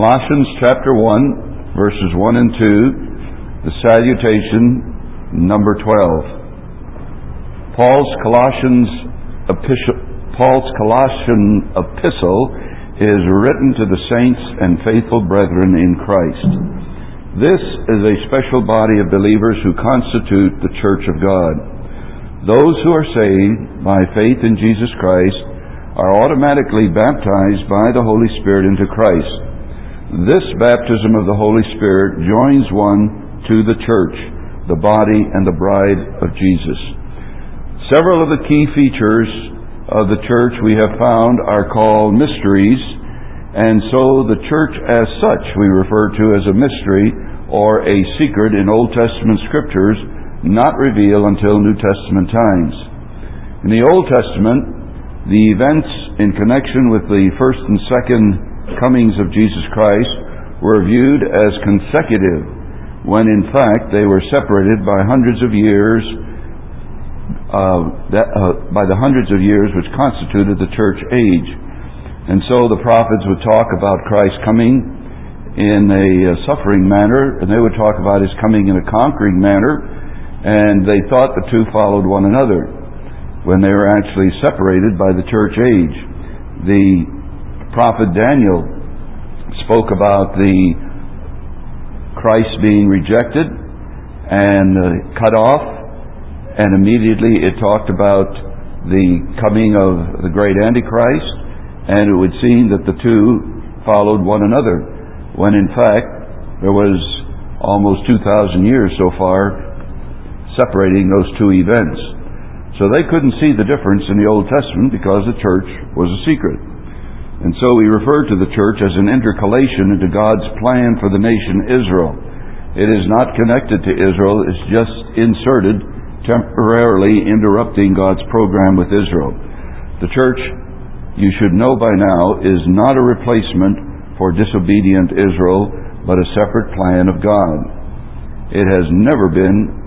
Colossians chapter 1, verses 1 and 2, the salutation, number 12. Paul's Colossian epistle is written to the saints and faithful brethren in Christ. This is a special body of believers who constitute the Church of God. Those who are saved by faith in Jesus Christ are automatically baptized by the Holy Spirit into Christ. This baptism of the Holy Spirit joins one to the church, the body and the bride of Jesus. Several of the key features of the church we have found are called mysteries, and so the church as such we refer to as a mystery or a secret in Old Testament scriptures not revealed until New Testament times. In the Old Testament, the events in connection with the first and second comings of Jesus Christ were viewed as consecutive, when in fact they were separated by hundreds of years, by the hundreds of years which constituted the church age. And so the prophets would talk about Christ coming in a suffering manner, and they would talk about His coming in a conquering manner, and they thought the two followed one another when they were actually separated by the church age. The prophet Daniel spoke about the Christ being rejected and cut off, and immediately it talked about the coming of the great Antichrist, and it would seem that the two followed one another, when in fact there was almost 2,000 years so far separating those two events. So they couldn't see the difference in the Old Testament because the church was a secret. And so we refer to the church as an intercalation into God's plan for the nation Israel. It is not connected to Israel, it's just inserted, temporarily interrupting God's program with Israel. The church, you should know by now, is not a replacement for disobedient Israel, but a separate plan of God. It has never been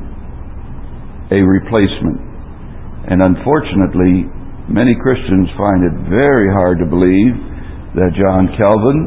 a replacement. And unfortunately, many Christians find it very hard to believe that John Calvin,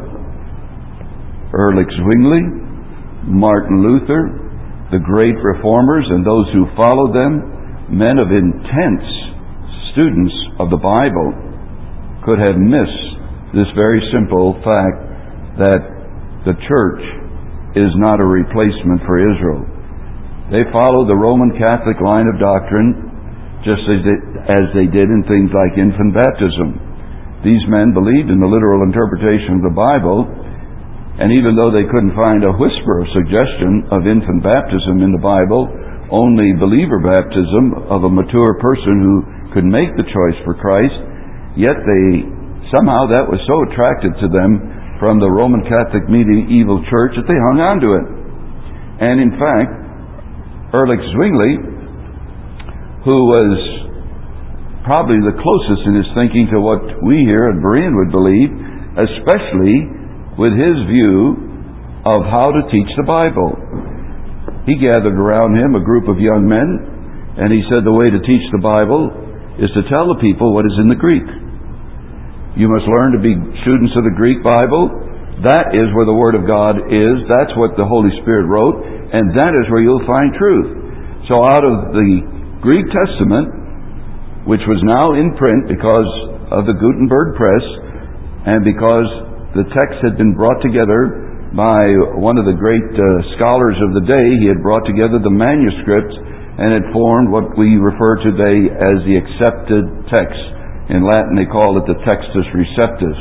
Ulrich Zwingli, Martin Luther, the great reformers and those who followed them, men of intense students of the Bible, could have missed this very simple fact that the church is not a replacement for Israel. They followed the Roman Catholic line of doctrine just as they did in things like infant baptism. These men believed in the literal interpretation of the Bible, and even though they couldn't find a whisper of suggestion of infant baptism in the Bible, only believer baptism of a mature person who could make the choice for Christ, yet somehow that was so attractive to them from the Roman Catholic medieval church that they hung on to it. And in fact, Ulrich Zwingli, who was probably the closest in his thinking to what we here at Berean would believe, especially with his view of how to teach the Bible. He gathered around him a group of young men, and he said the way to teach the Bible is to tell the people what is in the Greek. You must learn to be students of the Greek Bible. That is where the Word of God is. That's what the Holy Spirit wrote, and that is where you'll find truth. So out of the Greek Testament, which was now in print because of the Gutenberg press and because the text had been brought together by one of the great scholars of the day, he had brought together the manuscripts and had formed what we refer today as the accepted text. In Latin they call it the Textus Receptus.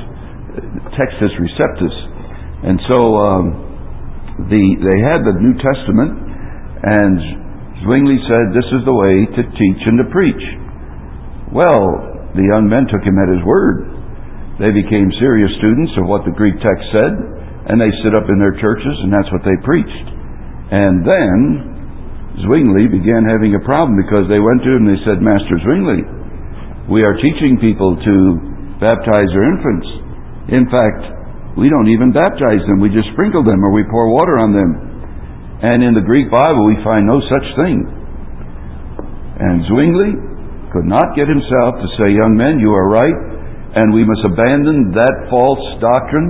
And so they had the New Testament, and Zwingli said, this is the way to teach and to preach. Well, the young men took him at his word. They became serious students of what the Greek text said, and they stood up in their churches, and that's what they preached. And then Zwingli began having a problem because they went to him and they said, Master Zwingli, we are teaching people to baptize their infants. In fact, we don't even baptize them. We just sprinkle them or we pour water on them. And in the Greek Bible we find no such thing. And Zwingli could not get himself to say, young men, you are right, and we must abandon that false doctrine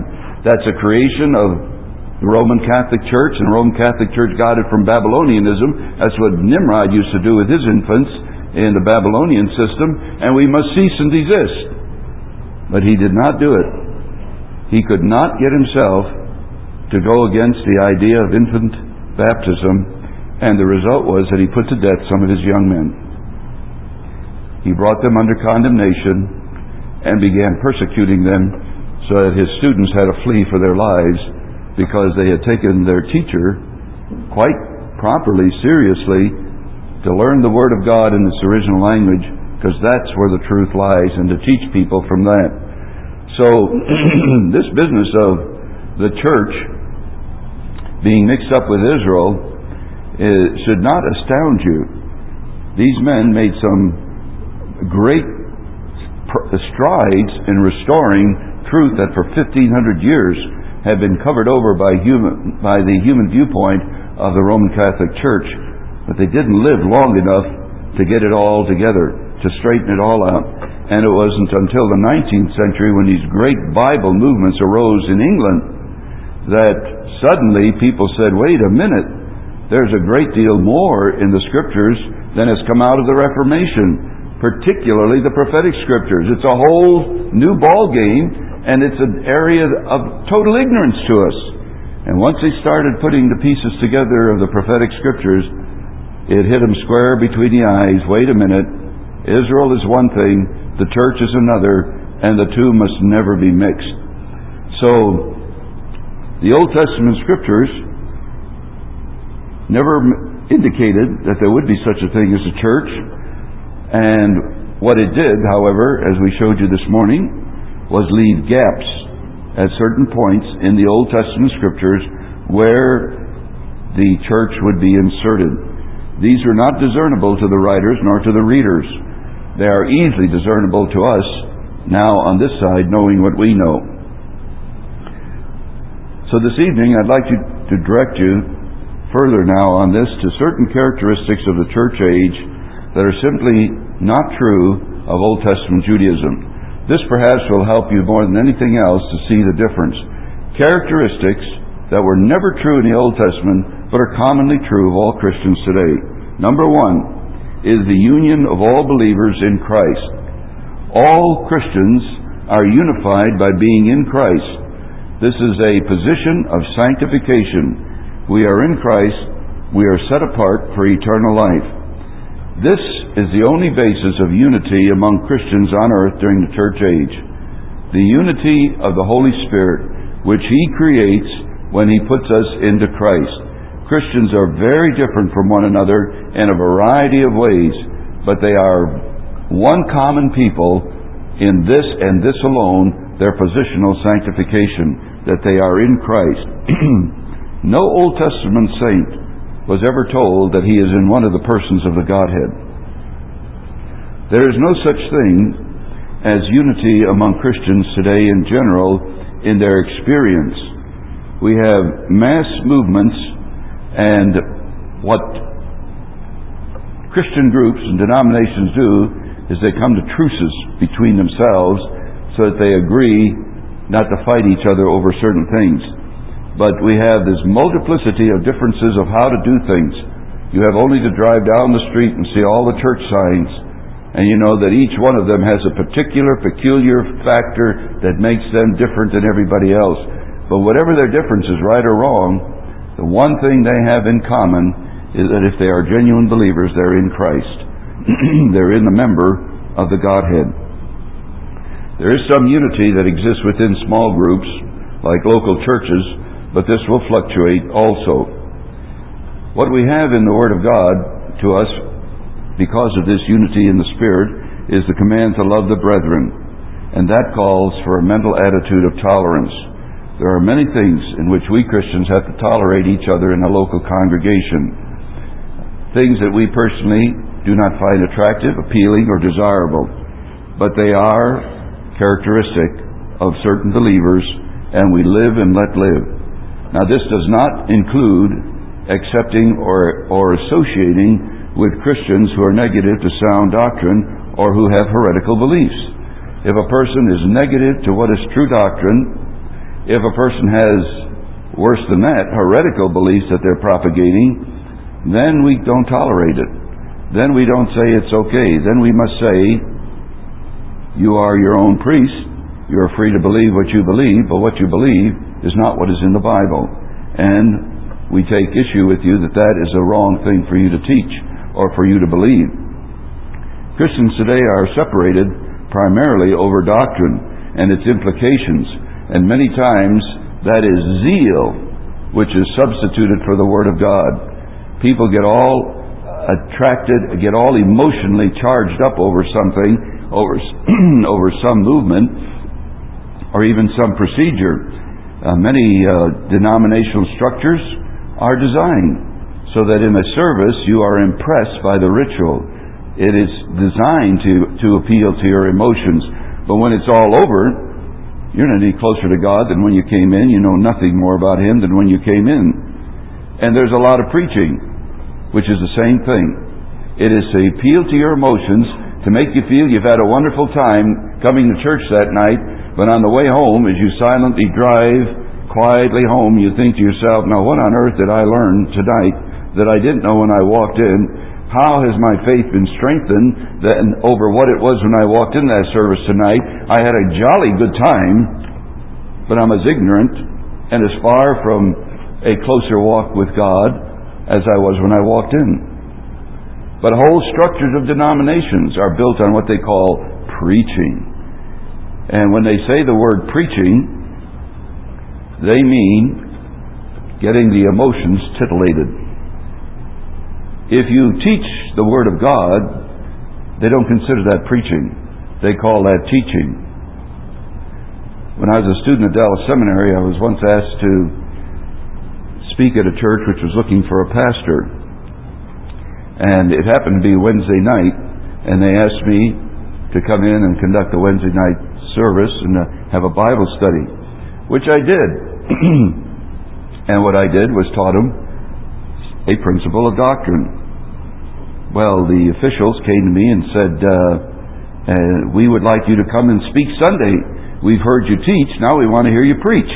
That's a creation of the Roman Catholic Church, and the Roman Catholic Church got it from Babylonianism. That's what Nimrod used to do with his infants in the Babylonian system, and we must cease and desist. But he did not do it. He could not get himself to go against the idea of infant baptism, and the result was that he put to death some of his young men. He brought them under condemnation and began persecuting them so that his students had to flee for their lives, because they had taken their teacher quite properly, seriously, to learn the Word of God in its original language, because that's where the truth lies, and to teach people from that. So this business of the church being mixed up with Israel should not astound you. These men made some great strides in restoring truth that for 1,500 years had been covered over by the human viewpoint of the Roman Catholic Church. But they didn't live long enough to get it all together, to straighten it all out. And it wasn't until the 19th century, when these great Bible movements arose in England, that suddenly people said, wait a minute, there's a great deal more in the Scriptures than has come out of the Reformation, particularly the prophetic Scriptures. It's a whole new ball game, and it's an area of total ignorance to us. And once they started putting the pieces together of the prophetic Scriptures, it hit them square between the eyes. Wait a minute, Israel is one thing, the church is another, and the two must never be mixed. So, the Old Testament Scriptures never indicated that there would be such a thing as a church. And what it did, however, as we showed you this morning, was leave gaps at certain points in the Old Testament Scriptures where the church would be inserted. These are not discernible to the writers nor to the readers. They are easily discernible to us now on this side, knowing what we know. So this evening I'd like to direct you further now on this to certain characteristics of the church age that are simply not true of Old Testament Judaism. This perhaps will help you more than anything else to see the difference. Characteristics that were never true in the Old Testament, but are commonly true of all Christians today. Number one is the union of all believers in Christ. All Christians are unified by being in Christ. This is a position of sanctification. We are in Christ. We are set apart for eternal life. This is the only basis of unity among Christians on earth during the church age. The unity of the Holy Spirit, which He creates when He puts us into Christ. Christians are very different from one another in a variety of ways, but they are one common people in this and this alone, their positional sanctification, that they are in Christ. No Old Testament saint was ever told that he is in one of the persons of the Godhead. There is no such thing as unity among Christians today in general in their experience. We have mass movements, and what Christian groups and denominations do is they come to truces between themselves so that they agree not to fight each other over certain things. But we have this multiplicity of differences of how to do things. You have only to drive down the street and see all the church signs, and you know that each one of them has a peculiar factor that makes them different than everybody else. But whatever their difference is, right or wrong, the one thing they have in common is that if they are genuine believers, they're in Christ. They're in the member of the Godhead. There is some unity that exists within small groups, like local churches, but this will fluctuate also. What we have in the Word of God to us, because of this unity in the Spirit, is the command to love the brethren, and that calls for a mental attitude of tolerance. There are many things in which we Christians have to tolerate each other in a local congregation. Things that we personally do not find attractive, appealing, or desirable, but they are characteristic of certain believers, and we live and let live. Now, this does not include accepting or associating with Christians who are negative to sound doctrine or who have heretical beliefs. If a person is negative to what is true doctrine, If a person has, worse than that, heretical beliefs that they're propagating, then we don't tolerate it. Then we don't say it's okay. Then we must say, you are your own priest. You're free to believe what you believe, but what you believe is not what is in the Bible. And we take issue with you that that is a wrong thing for you to teach or for you to believe. Christians today are separated primarily over doctrine and its implications, and many times that is zeal, which is substituted for the Word of God. People get all attracted, get all emotionally charged up over something, over some movement, or even some procedure. Many denominational structures are designed so that in a service you are impressed by the ritual. It is designed to appeal to your emotions. But when it's all over, you're not any closer to God than when you came in. You know nothing more about Him than when you came in. And there's a lot of preaching, which is the same thing. It is to appeal to your emotions, to make you feel you've had a wonderful time coming to church that night, but on the way home, as you silently drive quietly home, you think to yourself, now what on earth did I learn tonight that I didn't know when I walked in? How has my faith been strengthened over what it was when I walked in that service tonight? I had a jolly good time, but I'm as ignorant and as far from a closer walk with God as I was when I walked in. But whole structures of denominations are built on what they call preaching. And when they say the word preaching, they mean getting the emotions titillated. If you teach the Word of God, they don't consider that preaching. They call that teaching. When I was a student at Dallas Seminary, I was once asked to speak at a church which was looking for a pastor. And it happened to be Wednesday night, and they asked me to come in and conduct a Wednesday night service and have a Bible study, which I did. And what I did was taught them a principle of doctrine. Well, the officials came to me and said, we would like you to come and speak Sunday. We've heard you teach, now we want to hear you preach.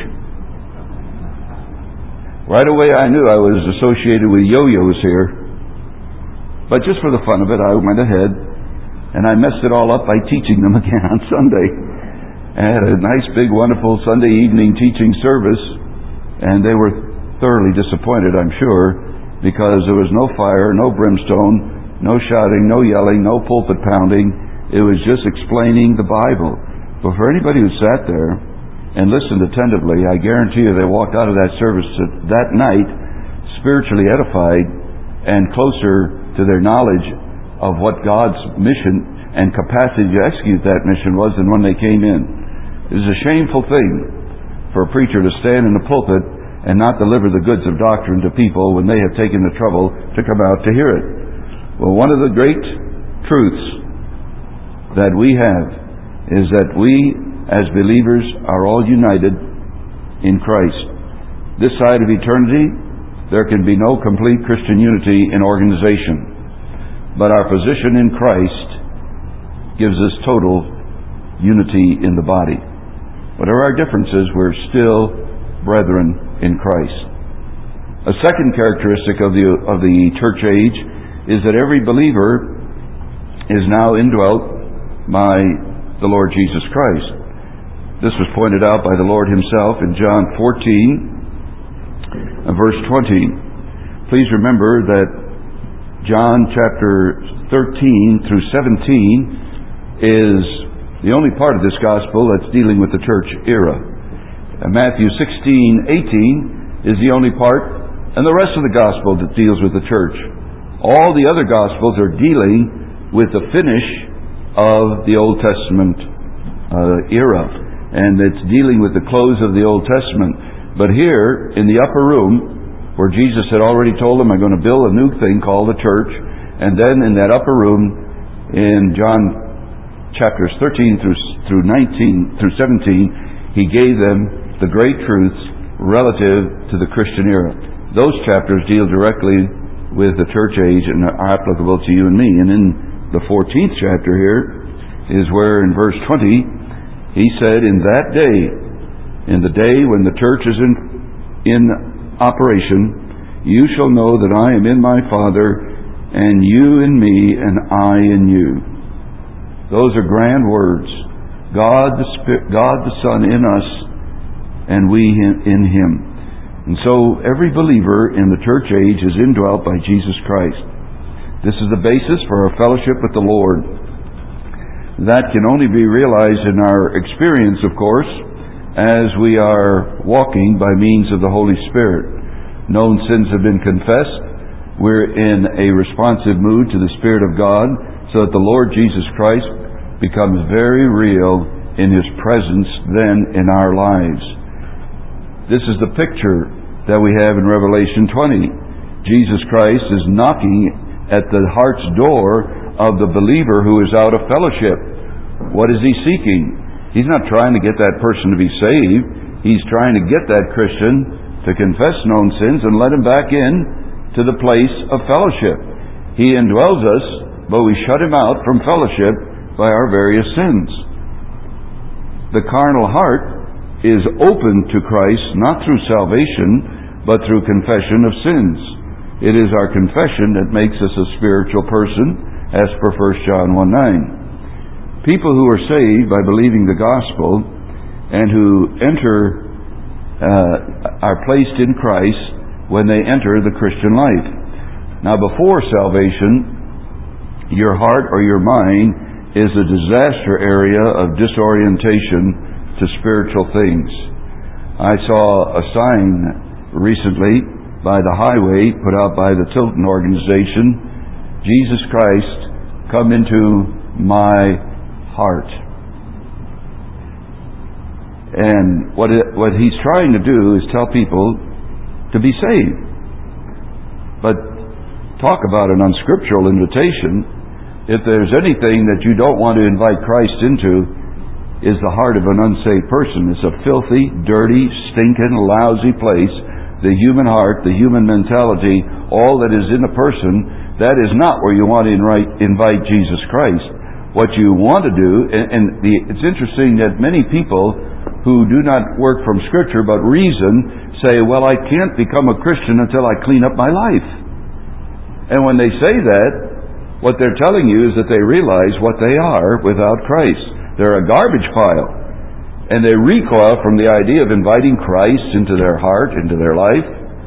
Right away I knew I was associated with yo-yos here. But just for the fun of it, I went ahead and I messed it all up by teaching them again on Sunday. I had a nice, big, wonderful Sunday evening teaching service, and they were thoroughly disappointed, I'm sure, because there was no fire, no brimstone, no shouting, no yelling, no pulpit pounding. It was just explaining the Bible. But for anybody who sat there and listened attentively, I guarantee you they walked out of that service that night spiritually edified and closer to their knowledge of what God's mission and capacity to execute that mission was than when they came in. It is a shameful thing for a preacher to stand in the pulpit and not deliver the goods of doctrine to people when they have taken the trouble to come out to hear it. Well, one of the great truths that we have is that we, as believers, are all united in Christ. This side of eternity, there can be no complete Christian unity in organization. But our position in Christ gives us total unity in the body. Whatever our differences, we're still brethren in Christ. A second characteristic of the church age is that every believer is now indwelt by the Lord Jesus Christ. This was pointed out by the Lord Himself in John 14, verse 20. Please remember that John chapter 13 through 17 is the only part of this gospel that's dealing with the church era. Matthew 16:18 is the only part, and the rest of the gospel that deals with the church. All the other gospels are dealing with the finish of the Old Testament era, and it's dealing with the close of the Old Testament. But here, in the upper room, where Jesus had already told them, I'm going to build a new thing called the church, and then in that upper room, in John chapters 13 through 17, He gave them the great truths relative to the Christian era. Those chapters deal directly with the church age and are applicable to you and me. And in the 14th chapter here is where in verse 20 He said, in that day In the day when the church is in operation, you shall know that I am in my Father, and you in me, and I in you. Those are grand words. God the Son in us, and we in Him. And so every believer in the church age is indwelt by Jesus Christ. This is the basis for our fellowship with the Lord. That can only be realized in our experience, of course, as we are walking by means of the Holy Spirit. Known sins have been confessed. We're in a responsive mood to the Spirit of God, so that the Lord Jesus Christ becomes very real in His presence then in our lives. This is the picture that we have in Revelation 20. Jesus Christ is knocking at the heart's door of the believer who is out of fellowship. What is He seeking? He's not trying to get that person to be saved. He's trying to get that Christian to confess known sins and let him back in to the place of fellowship. He indwells us, but we shut him out from fellowship by our various sins. The carnal heart is open to Christ not through salvation, but through confession of sins. It is our confession that makes us a spiritual person, as per 1 John 1:9. People who are saved by believing the gospel and who are placed in Christ when they enter the Christian life. Now, before salvation, your heart or your mind is a disaster area of disorientation to spiritual things. I saw a sign recently by the highway put out by the Tilton organization, Jesus Christ, come into my heart. And what he's trying to do is tell people to be saved. But talk about an unscriptural invitation. If there's anything that you don't want to invite Christ into, is the heart of an unsaved person. It's a filthy, dirty, stinking, lousy place. The human heart, the human mentality, all that is in a person, that is not where you want to invite Jesus Christ. What you want to do, it's interesting that many people who do not work from Scripture but reason say, well, I can't become a Christian until I clean up my life. And when they say that, what they're telling you is that they realize what they are without Christ. They're a garbage pile. And they recoil from the idea of inviting Christ into their heart, into their life.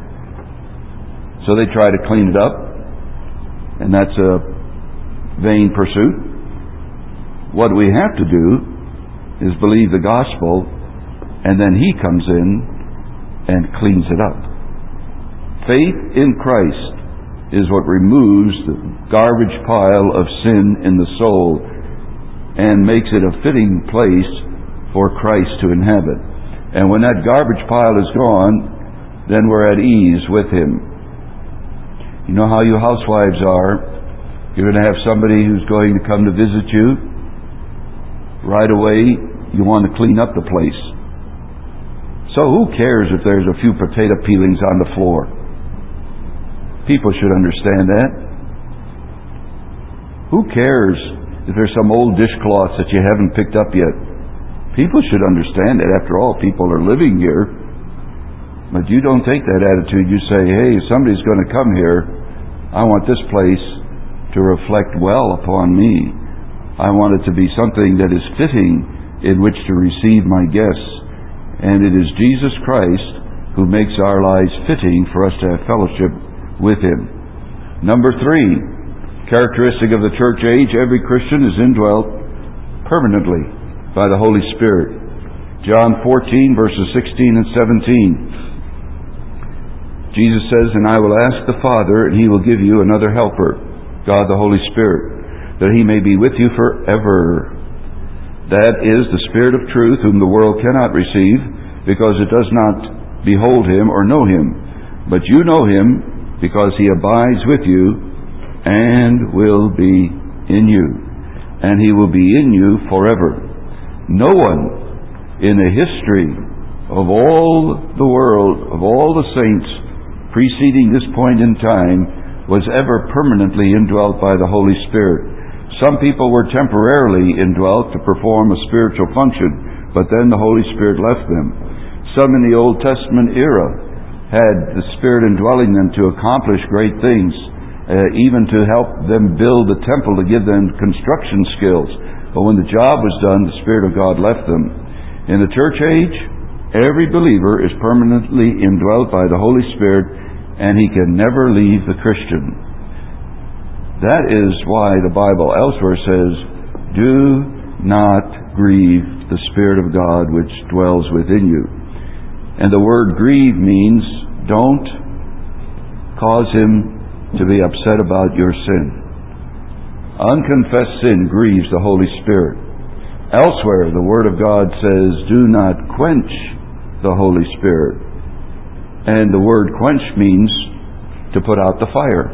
So they try to clean it up. And that's a vain pursuit. What we have to do is believe the gospel, and then He comes in and cleans it up. Faith in Christ is what removes the garbage pile of sin in the soul and makes it a fitting place for Christ to inhabit. And when that garbage pile is gone, then we're at ease with Him. You know how you housewives are. You're going to have somebody who's going to come to visit you. Right away, you want to clean up the place. So who cares if there's a few potato peelings on the floor? People should understand that. Who cares if there's some old dishcloths that you haven't picked up yet? People should understand that. After all, people are living here. But you don't take that attitude. You say, hey, if somebody's going to come here, I want this place to reflect well upon me. I want it to be something that is fitting in which to receive my guests. And it is Jesus Christ who makes our lives fitting for us to have fellowship with Him. Number 3, characteristic of the church age, every Christian is indwelt permanently by the Holy Spirit. John 14, verses 16 and 17. Jesus says, and I will ask the Father, and He will give you another helper, God the Holy Spirit, that He may be with you forever. That is the Spirit of truth, whom the world cannot receive, because it does not behold Him or know Him. But you know Him, because He abides with you and will be in you. And He will be in you forever. No one in the history of all the world, of all the saints preceding this point in time, was ever permanently indwelt by the Holy Spirit. Some people were temporarily indwelt to perform a spiritual function, but then the Holy Spirit left them. Some in the Old Testament era had the Spirit indwelling them to accomplish great things, even to help them build the temple, to give them construction skills. But when the job was done, the Spirit of God left them. In the church age, every believer is permanently indwelt by the Holy Spirit, and he can never leave the Christian. That is why the Bible elsewhere says, "Do not grieve the Spirit of God which dwells within you." And the word grieve means don't cause Him to be upset about your sin. Unconfessed sin grieves the Holy Spirit. Elsewhere, the Word of God says, "Do not quench the Holy Spirit." And the word quench means to put out the fire.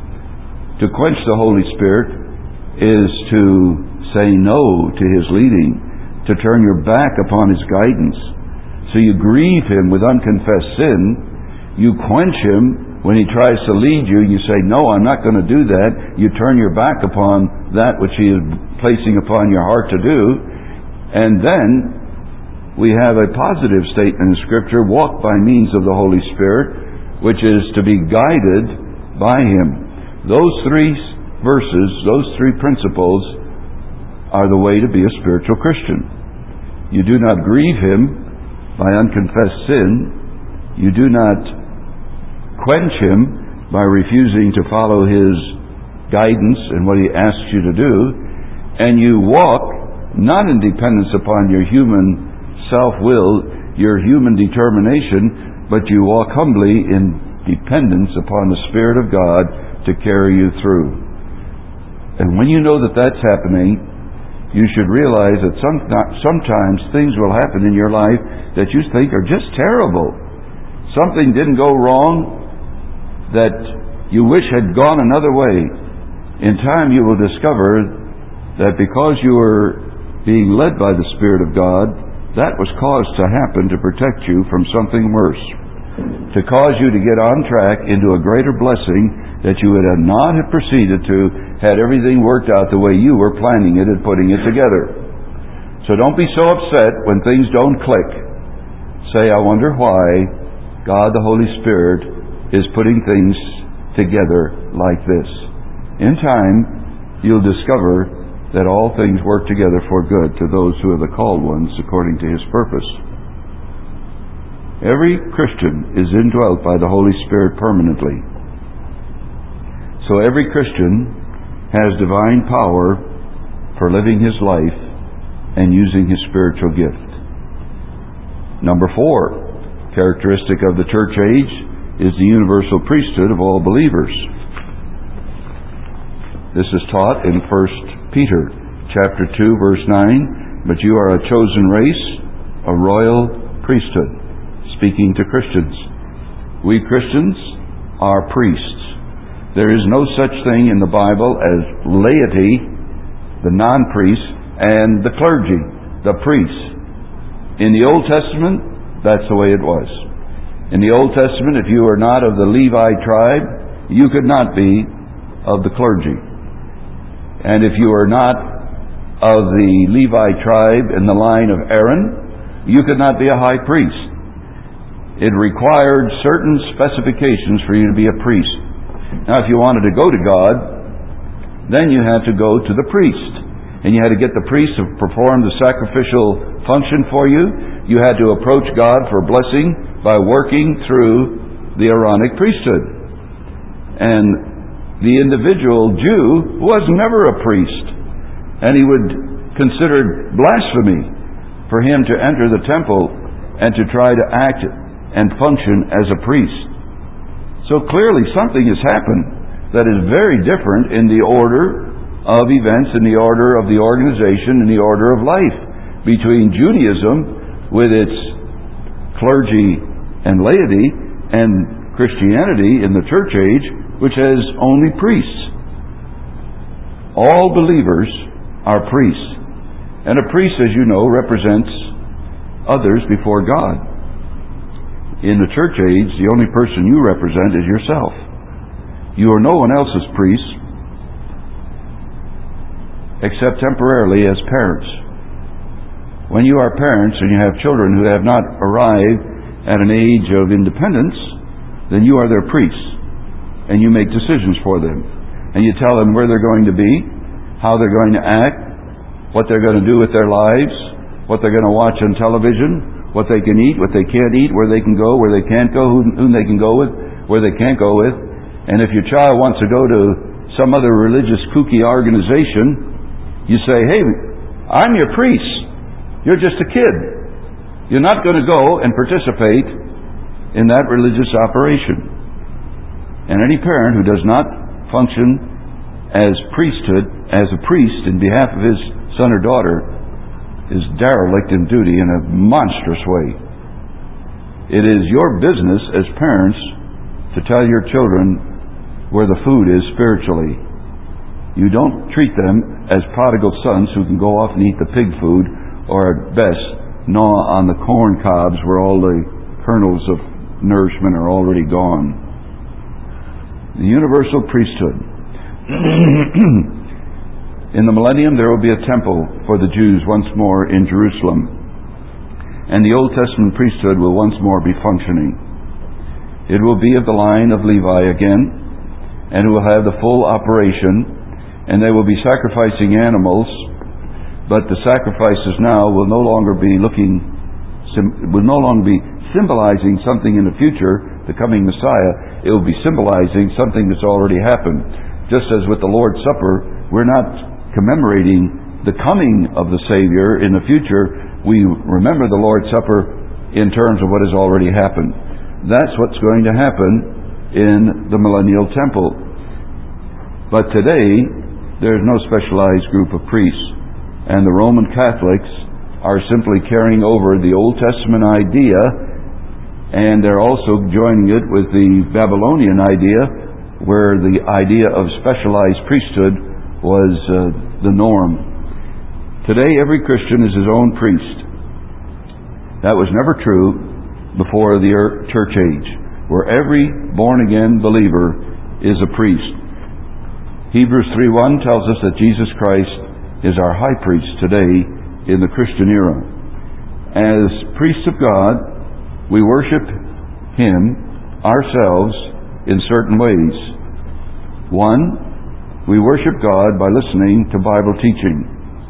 To quench the Holy Spirit is to say no to His leading, to turn your back upon His guidance. So you grieve Him with unconfessed sin. You quench Him when He tries to lead you. You say, "No, I'm not going to do that." You turn your back upon that which He is placing upon your heart to do. And then we have a positive statement in Scripture, walk by means of the Holy Spirit, which is to be guided by Him. Those three verses, those three principles, are the way to be a spiritual Christian. You do not grieve Him by unconfessed sin. You do not quench Him by refusing to follow His guidance and what He asks you to do. And you walk not in dependence upon your human self-will, your human determination, but you walk humbly in dependence upon the Spirit of God to carry you through. And when you know that that's happening, you should realize that sometimes things will happen in your life that you think are just terrible. Something didn't go wrong that you wish had gone another way. In time you will discover that because you were being led by the Spirit of God, that was caused to happen to protect you from something worse, to cause you to get on track into a greater blessing that you would not have proceeded to had everything worked out the way you were planning it and putting it together. So don't be so upset when things don't click. Say, "I wonder why God the Holy Spirit is putting things together like this." In time, you'll discover that all things work together for good to those who are the called ones according to His purpose. Every Christian is indwelt by the Holy Spirit permanently. So every Christian has divine power for living his life and using his spiritual gift. Number 4, characteristic of the church age is the universal priesthood of all believers. This is taught in 1 Peter chapter 2, verse 9, "But you are a chosen race, a royal priesthood," speaking to Christians. We Christians are priests. There is no such thing in the Bible as laity, the non-priests, and the clergy, the priests. In the Old Testament, that's the way it was. In the Old Testament, if you were not of the Levi tribe, you could not be of the clergy. And if you were not of the Levi tribe in the line of Aaron, you could not be a high priest. It required certain specifications for you to be a priest. Now, if you wanted to go to God, then you had to go to the priest. And you had to get the priest to perform the sacrificial function for you. You had to approach God for blessing by working through the Aaronic priesthood. And the individual Jew was never a priest. And he would consider blasphemy for him to enter the temple and to try to act and function as a priest. So clearly something has happened that is very different in the order of events, in the order of the organization, in the order of life between Judaism with its clergy and laity and Christianity in the church age, which has only priests. All believers are priests. And a priest, as you know, represents others before God. In the church age, the only person you represent is yourself. You are no one else's priest, except temporarily as parents. When you are parents and you have children who have not arrived at an age of independence, then you are their priests, and you make decisions for them. And you tell them where they're going to be, how they're going to act, what they're going to do with their lives, what they're going to watch on television, what they can eat, what they can't eat, where they can go, where they can't go, whom they can go with, where they can't go with. And if your child wants to go to some other religious kooky organization, you say, hey, I'm your priest. You're just a kid. You're not going to go and participate in that religious operation. And any parent who does not function as a priest in behalf of his son or daughter is derelict in duty in a monstrous way. It is your business as parents to tell your children where the food is spiritually. You don't treat them as prodigal sons who can go off and eat the pig food, or at best gnaw on the corn cobs where all the kernels of nourishment are already gone. The universal priesthood. In the millennium there will be a temple for the Jews once more in Jerusalem, and the Old Testament priesthood will once more be functioning. It will be of the line of Levi again, and it will have the full operation, and they will be sacrificing animals, but the sacrifices now will no longer be symbolizing something in the future, the coming Messiah. It will be symbolizing something that's already happened. Just as with the Lord's Supper, we're not commemorating the coming of the Savior in the future. We remember the Lord's Supper in terms of what has already happened. That's what's going to happen in the millennial temple. But today, there's no specialized group of priests, and the Roman Catholics are simply carrying over the Old Testament idea, and they're also joining it with the Babylonian idea, where the idea of specialized priesthood was the norm. Today, every Christian is his own priest. That was never true before the church age, where every born-again believer is a priest. Hebrews 3:1 tells us that Jesus Christ is our high priest today in the Christian era. As priests of God, we worship Him ourselves in certain ways. One, we worship God by listening to Bible teaching.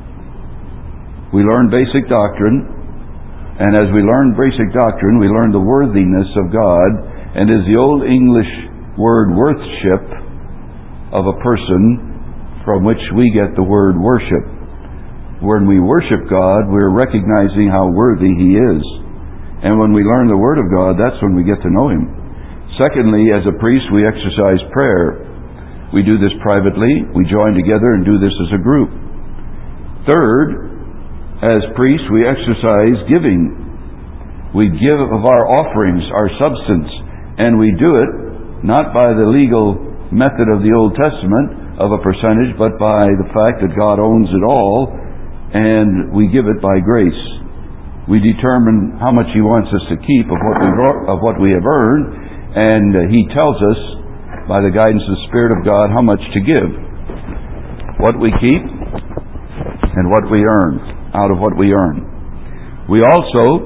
We learn basic doctrine, and as we learn basic doctrine, we learn the worthiness of God, and is the old English word worthship of a person from which we get the word worship. When we worship God, we're recognizing how worthy He is. And when we learn the Word of God, that's when we get to know Him. Secondly, as a priest, we exercise prayer. We do this privately. We join together and do this as a group. Third, as priests, we exercise giving. We give of our offerings, our substance, and we do it not by the legal method of the Old Testament of a percentage, but by the fact that God owns it all, and we give it by grace. We determine how much He wants us to keep of what we have earned, and He tells us by the guidance of the Spirit of God how much to give. What we keep and what we earn, out of what we earn. We also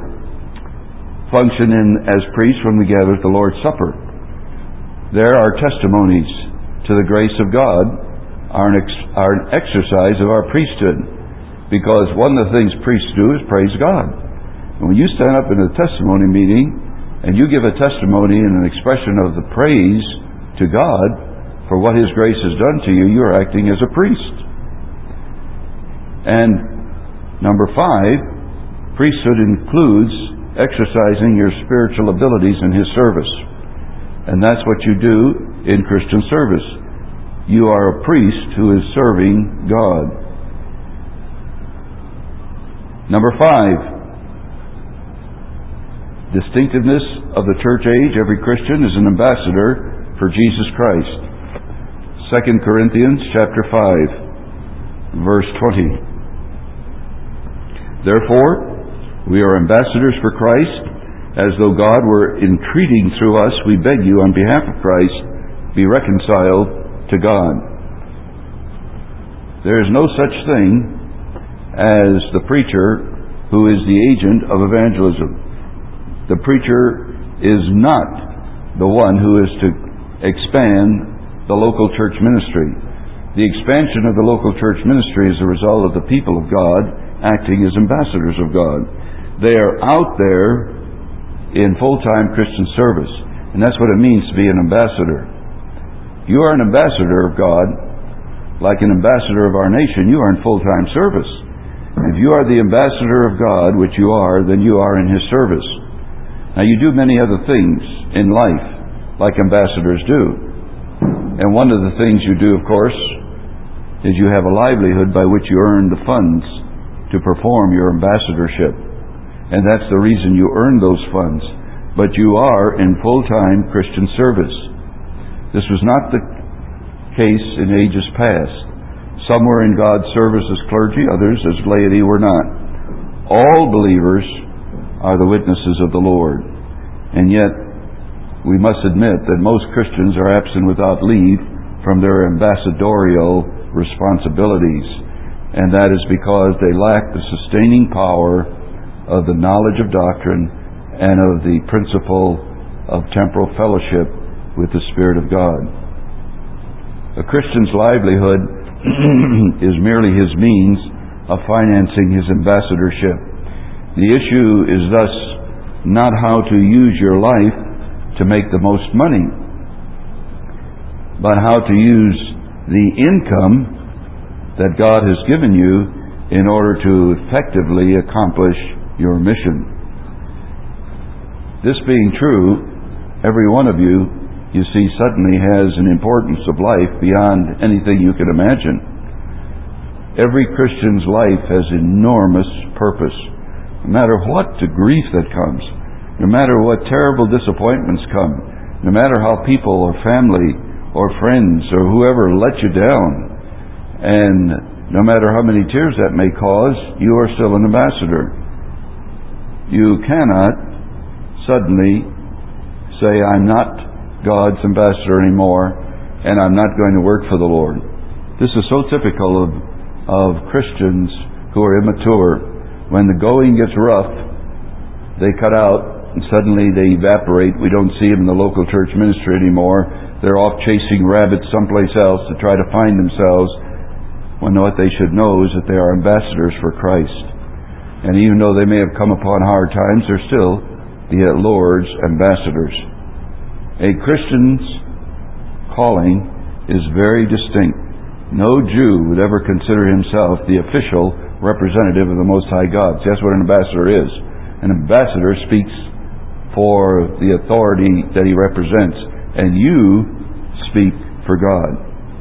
function as priests when we gather at the Lord's Supper. There are testimonies to the grace of God, are an exercise of our priesthood, because one of the things priests do is praise God. And when you stand up in a testimony meeting and you give a testimony and an expression of the praise to God for what His grace has done to you, you're acting as a priest. And number 5, priesthood includes exercising your spiritual abilities in His service. And that's what you do in Christian service. You are a priest who is serving God. Number 5, distinctiveness of the church age. Every Christian is an ambassador for Jesus Christ. 2 Corinthians chapter 5, verse 20. Therefore, we are ambassadors for Christ, as though God were entreating through us. We beg you, on behalf of Christ, be reconciled to God. There is no such thing as the preacher who is the agent of evangelism. The preacher is not the one who is to expand the local church ministry. The expansion of the local church ministry is a result of the people of God acting as ambassadors of God. They are out there in full-time Christian service, and that's what it means to be an ambassador. You are an ambassador of God. Like an ambassador of our nation, you are in full-time service. If you are the ambassador of God, which you are, then you are in His service. Now, you do many other things in life, like ambassadors do. And one of the things you do, of course, is you have a livelihood by which you earn the funds to perform your ambassadorship. And that's the reason you earn those funds. But you are in full-time Christian service. This was not the case in ages past. Some were in God's service as clergy, others as laity were not. All believers are the witnesses of the Lord. And yet, we must admit that most Christians are absent without leave from their ambassadorial responsibilities. And that is because they lack the sustaining power of the knowledge of doctrine and of the principle of temporal fellowship with the Spirit of God. A Christian's livelihood is merely his means of financing his ambassadorship. The issue is thus not how to use your life to make the most money, but how to use the income that God has given you in order to effectively accomplish your mission. This being true, every one of you see, suddenly has an importance of life beyond anything you could imagine. Every Christian's life has enormous purpose. No matter what the grief that comes, no matter what terrible disappointments come, no matter how people or family or friends or whoever let you down, and no matter how many tears that may cause, you are still an ambassador. You cannot suddenly say, I'm not God's ambassador anymore, and I'm not going to work for the Lord. This is so typical of Christians who are immature. When the going gets rough, they cut out, and suddenly they evaporate. We don't see them in the local church ministry anymore. They're off chasing rabbits someplace else to try to find themselves, when what they should know is that they are ambassadors for Christ. And even though they may have come upon hard times, they're still the Lord's ambassadors. A Christian's calling is very distinct. No Jew would ever consider himself the official representative of the Most High God. See, that's what an ambassador is. An ambassador speaks for the authority that he represents, and you speak for God.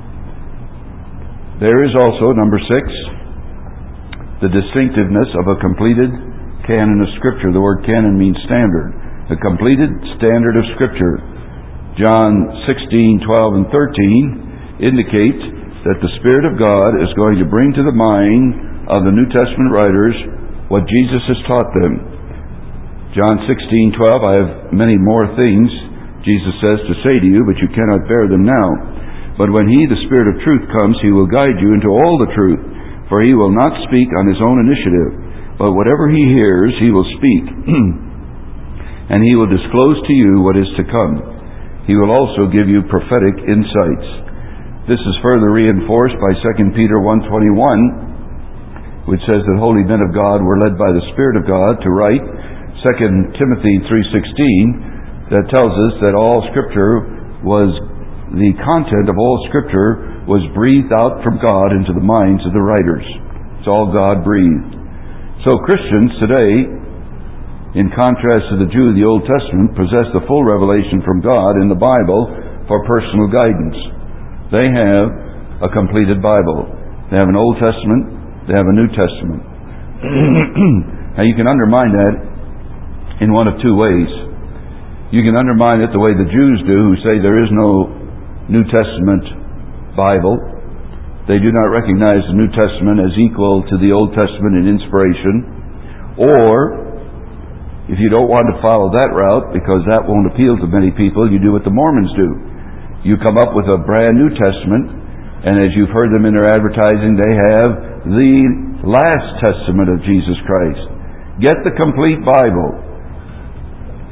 There is also, number 6, the distinctiveness of a completed canon of Scripture. The word canon means standard. A completed standard of Scripture. John 16:12 and 13 indicate that the Spirit of God is going to bring to the mind of the New Testament writers what Jesus has taught them. John 16:12, I have many more things, Jesus says, to say to you, but you cannot bear them now. But when He, the Spirit of truth, comes, He will guide you into all the truth. For He will not speak on His own initiative, but whatever He hears, He will speak. And He will disclose to you what is to come. He will also give you prophetic insights. This is further reinforced by 2 Peter 1:21, which says that holy men of God were led by the Spirit of God to write. 2 Timothy 3:16, that tells us that all Scripture was, the content of all Scripture was breathed out from God into the minds of the writers. It's all God breathed. So Christians today, in contrast to the Jew of the Old Testament, possess the full revelation from God in the Bible for personal guidance. They have a completed Bible. They have an Old Testament, they have a New Testament. Now you can undermine that in one of two ways. You can undermine it the way the Jews do, who say there is no New Testament Bible. They do not recognize the New Testament as equal to the Old Testament in inspiration. Or, if you don't want to follow that route, because that won't appeal to many people, you do what the Mormons do. You come up with a brand New Testament, and as you've heard them in their advertising, they have the last testament of Jesus Christ. Get the complete Bible.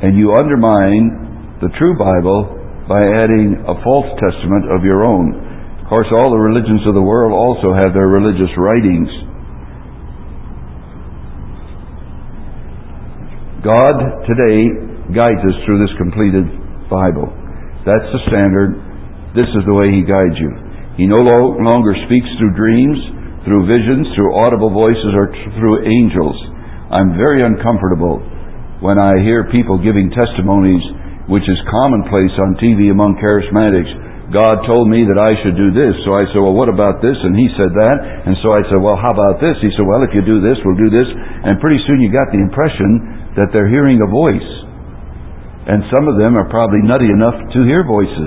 and you undermine the true Bible by adding a false testament of your own. Of course, all the religions of the world also have their religious writings. God today guides us through this completed Bible. That's the standard. This is the way He guides you. He no longer speaks through dreams, through visions, through audible voices, or through angels. I'm very uncomfortable when I hear people giving testimonies, which is commonplace on TV among charismatics. God told me that I should do this. So I said, well, what about this? And He said that. And so I said, well, how about this? He said, well, if you do this, we'll do this. And pretty soon you got the impression that they're hearing a voice. And some of them are probably nutty enough to hear voices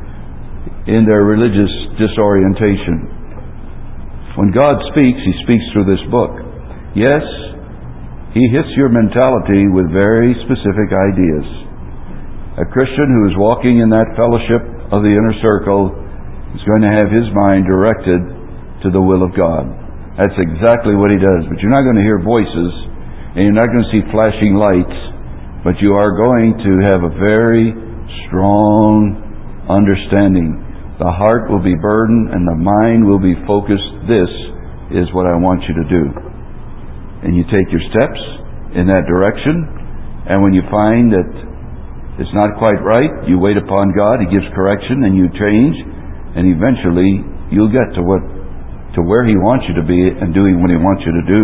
in their religious disorientation. When God speaks, He speaks through this book. Yes, He hits your mentality with very specific ideas. A Christian who is walking in that fellowship of the inner circle is going to have his mind directed to the will of God. That's exactly what he does. But you're not going to hear voices, and you're not going to see flashing lights, but you are going to have a very strong understanding. The heart will be burdened and the mind will be focused. This is what I want you to do. And you take your steps in that direction, and when you find that it's not quite right, you wait upon God, He gives correction, and you change, and eventually you'll get to where He wants you to be and doing what He wants you to do.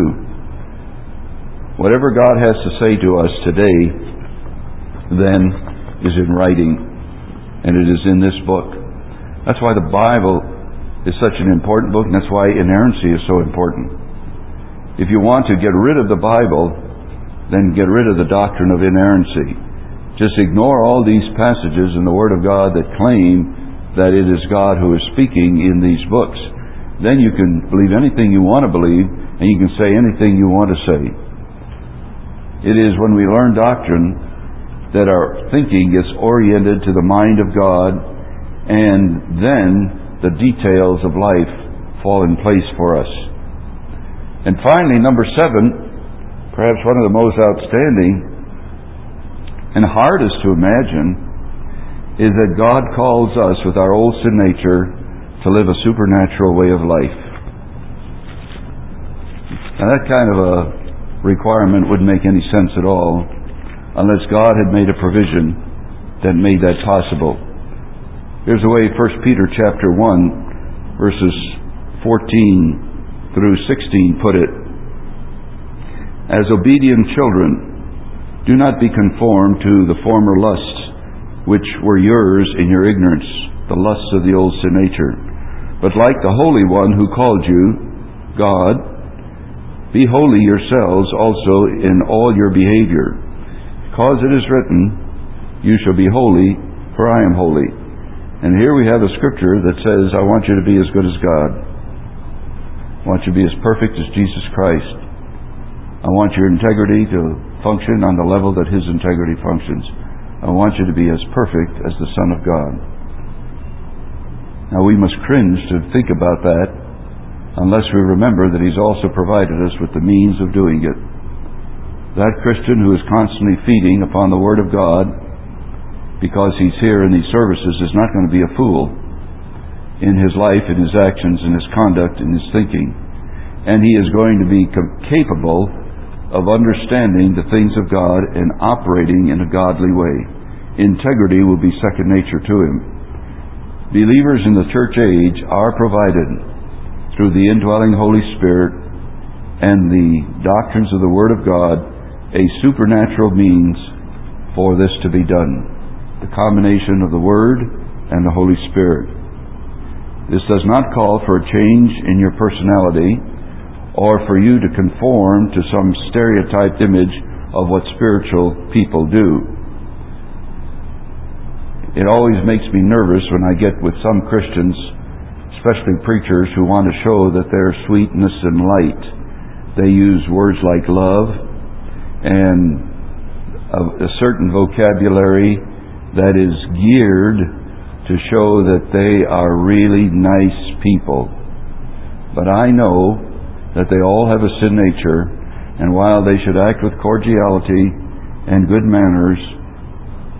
Whatever God has to say to us today, then, is in writing, and it is in this book. That's why the Bible is such an important book, and that's why inerrancy is so important. If you want to get rid of the Bible, then get rid of the doctrine of inerrancy. Just ignore all these passages in the Word of God that claim that it is God who is speaking in these books. Then you can believe anything you want to believe, and you can say anything you want to say. It is when we learn doctrine that our thinking gets oriented to the mind of God, and then the details of life fall in place for us. And finally, number 7, perhaps one of the most outstanding and hardest to imagine, is that God calls us with our old sin nature to live a supernatural way of life. Now that kind of a requirement wouldn't make any sense at all unless God had made a provision that made that possible. Here's the way 1 Peter chapter 1 verses 14 through 16 put it. As obedient children, do not be conformed to the former lusts which were yours in your ignorance, the lusts of the old sin nature. But like the Holy One who called you, God, be holy yourselves also in all your behavior. Because it is written, you shall be holy, for I am holy. And here we have a scripture that says, I want you to be as good as God. I want you to be as perfect as Jesus Christ. I want your integrity to function on the level that His integrity functions. I want you to be as perfect as the Son of God. Now we must cringe to think about that unless we remember that He's also provided us with the means of doing it. That Christian who is constantly feeding upon the Word of God because he's here in these services is not going to be a fool in his life, in his actions, in his conduct, in his thinking. And he is going to be capable of understanding the things of God and operating in a godly way. Integrity will be second nature to him. Believers in the church age are provided through the indwelling Holy Spirit and the doctrines of the Word of God a supernatural means for this to be done. The combination of the Word and the Holy Spirit. This does not call for a change in your personality or for you to conform to some stereotyped image of what spiritual people do. It always makes me nervous when I get with some Christians, especially preachers, who want to show that they're sweetness and light. They use words like love and a certain vocabulary that is geared to show that they are really nice people. But I know that they all have a sin nature, and while they should act with cordiality and good manners,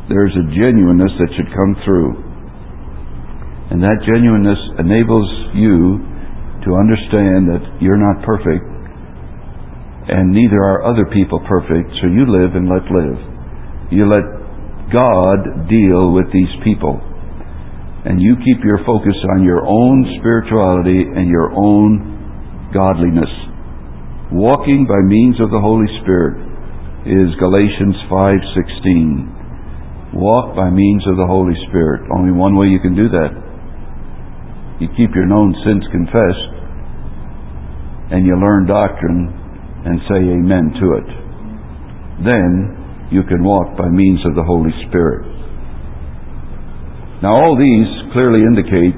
there's a genuineness that should come through. And that genuineness enables you to understand that you're not perfect, and neither are other people perfect, so you live and let live. You let God deal with these people. And you keep your focus on your own spirituality and your own godliness. Walking by means of the Holy Spirit is Galatians 5:16. Walk by means of the Holy Spirit. Only one way you can do that. You keep your known sins confessed, and you learn doctrine and say amen to it. Then you can walk by means of the Holy Spirit. Now all these clearly indicate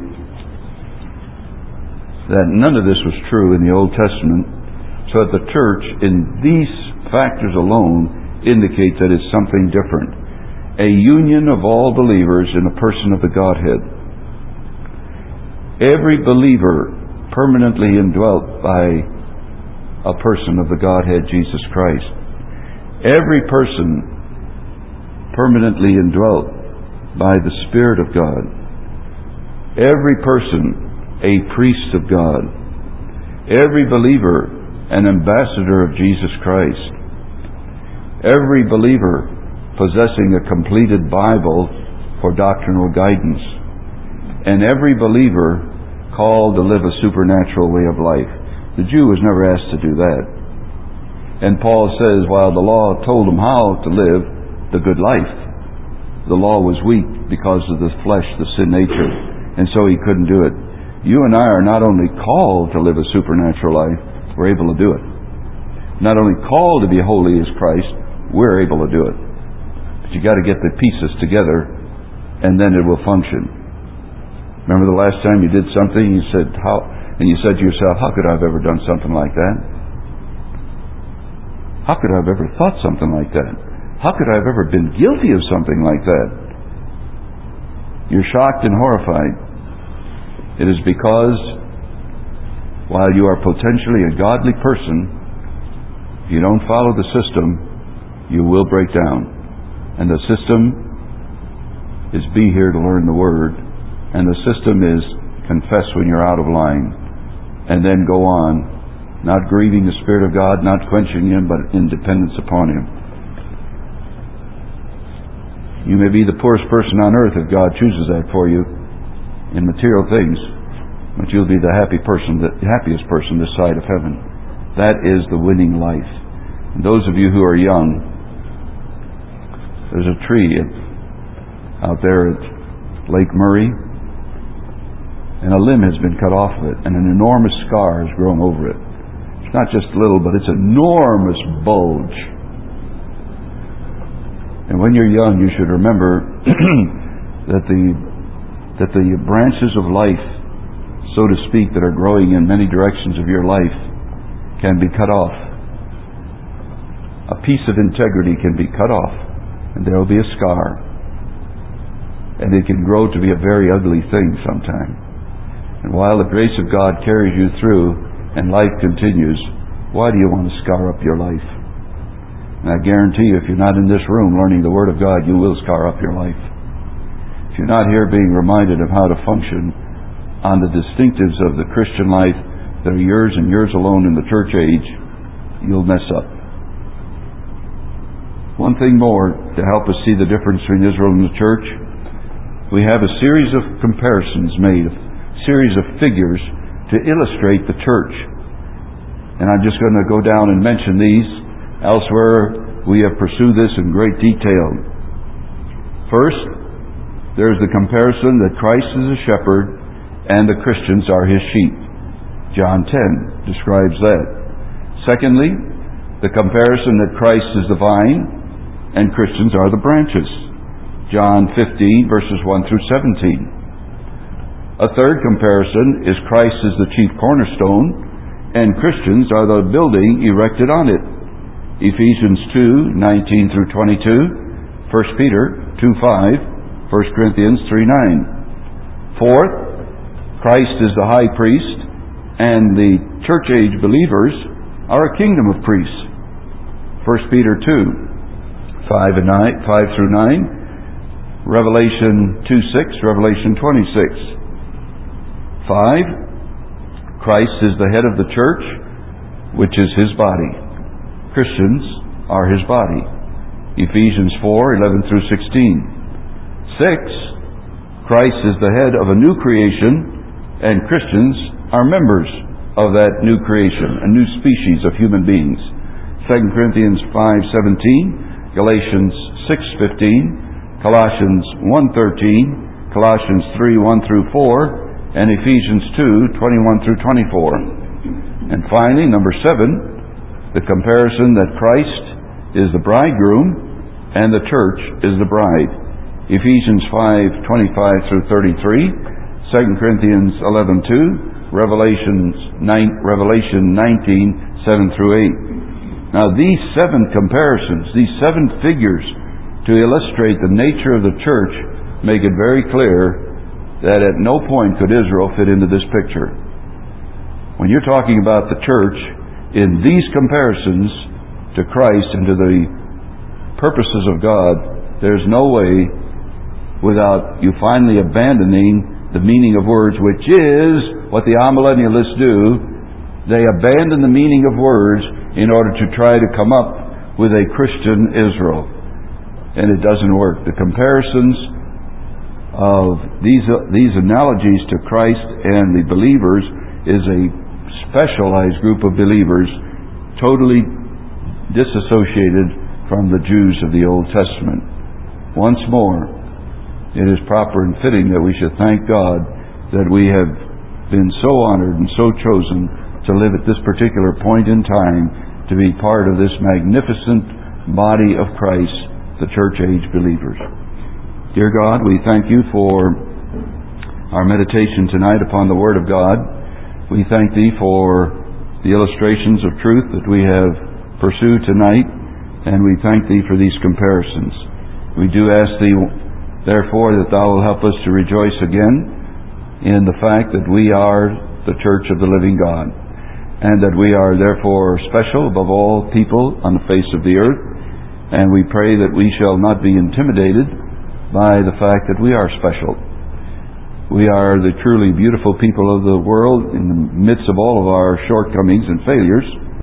that none of this was true in the Old Testament, so that the church in these factors alone indicate that it's something different. A union of all believers in a person of the Godhead. Every believer permanently indwelt by a person of the Godhead, Jesus Christ. Every person permanently indwelt by the Spirit of God. Every person a priest of God. Every believer an ambassador of Jesus Christ. Every believer possessing a completed Bible for doctrinal guidance. And every believer called to live a supernatural way of life. The Jew was never asked to do that. And Paul says, while the law told him how to live the good life, the law was weak because of the flesh, the sin nature, and so he couldn't do it. You and I are not only called to live a supernatural life, we're able to do it. Not only called to be holy as Christ, we're able to do it. But you got to get the pieces together, and then it will function. Remember the last time you did something, you said to yourself, how could I have ever done something like that? How could I have ever thought something like that? How could I have ever been guilty of something like that? You're shocked and horrified. It is because while you are potentially a godly person, if you don't follow the system, you will break down. And the system is be here to learn the Word. And the system is confess when you're out of line. And then go on, not grieving the Spirit of God, not quenching Him, but in dependence upon Him. You may be the poorest person on earth if God chooses that for you in material things, but you'll be the happiest person this side of heaven. That is the winning life. And those of you who are young, there's a tree out there at Lake Murray, and a limb has been cut off of it, and an enormous scar has grown over it. It's not just little, but it's an enormous bulge. And when you're young, you should remember that the branches of life, so to speak, that are growing in many directions of your life can be cut off. A piece of integrity can be cut off, and there will be a scar. And it can grow to be a very ugly thing sometime. And while the grace of God carries you through and life continues, why do you want to scar up your life? And I guarantee you, if you're not in this room learning the Word of God, you will scar up your life. If you're not here being reminded of how to function on the distinctives of the Christian life that are yours and yours alone in the church age, you'll mess up. One thing more to help us see the difference between Israel and the church. We have a series of comparisons made, a series of figures to illustrate the church. And I'm just going to go down and mention these. Elsewhere, we have pursued this in great detail. First, there's the comparison that Christ is a shepherd and the Christians are His sheep. John 10 describes that. Secondly, the comparison that Christ is the vine and Christians are the branches. John 15 verses 1 through 17. A third comparison is Christ is the chief cornerstone and Christians are the building erected on it. Ephesians 2:19 through 22, 1 Peter 2:5, 1 Corinthians 3:9. Fourth, Christ is the high priest, and the church age believers are a kingdom of priests. 1 Peter 2:5 through 9. Revelation 2:6, Revelation 26. 5. Christ is the head of the church, which is His body. Christians are His body. Ephesians 4:11 through 16. 6. Christ is the head of a new creation, and Christians are members of that new creation, a new species of human beings. 2 Corinthians 5:17, Galatians 6:15, Colossians 1:13, Colossians 3:1 through 4, and Ephesians 2:21 through 24. And finally, number 7, the comparison that Christ is the bridegroom and the church is the bride. Ephesians 5:25 through 33, 2 Corinthians 11:2, Revelation 19:7 through 8. Now these 7 comparisons, these 7 figures to illustrate the nature of the church, make it very clear that at no point could Israel fit into this picture. When you're talking about the church in these comparisons to Christ and to the purposes of God, there's no way without you finally abandoning the meaning of words, which is what the amillennialists do. They abandon the meaning of words in order to try to come up with a Christian Israel. And it doesn't work. The comparisons of these analogies to Christ and the believers is a specialized group of believers totally disassociated from the Jews of the Old Testament. Once more, it is proper and fitting that we should thank God that we have been so honored and so chosen to live at this particular point in time to be part of this magnificent body of Christ, the church age believers. Dear God, we thank You for our meditation tonight upon the Word of God. We thank Thee for the illustrations of truth that we have pursued tonight, and we thank Thee for these comparisons. We do ask Thee, therefore, that Thou will help us to rejoice again in the fact that we are the church of the living God, and that we are therefore special above all people on the face of the earth. And we pray that we shall not be intimidated by the fact that we are special. We are the truly beautiful people of the world in the midst of all of our shortcomings and failures.